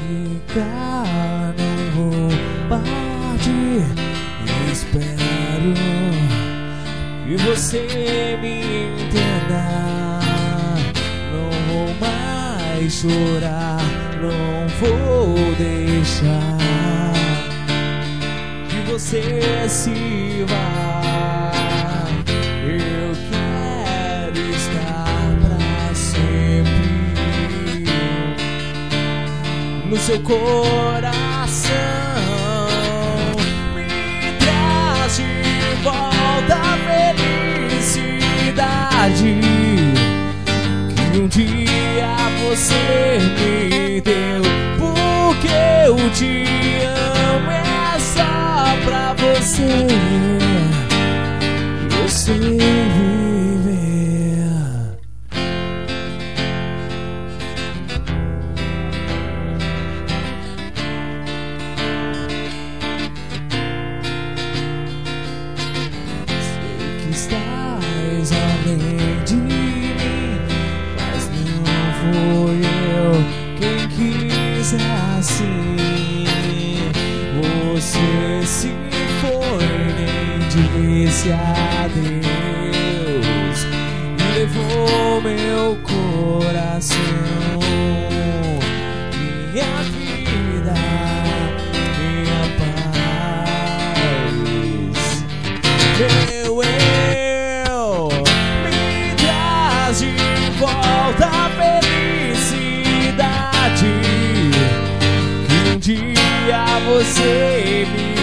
ficar, não vou partir. Espero que você me entenda. Não vou mais chorar, não vou deixar que você se vá. Eu quero estar pra sempre no seu coração. Me traz de volta a felicidade que um dia você me deu. Porque eu te amo, é só pra você viver. Sei que estás além de mim, mas não fui eu quem quis assim. Você se foi, nem disse adeus e levou meu coração, minha vida, minha paz. Meu eu, me traz de volta a felicidade que um dia você me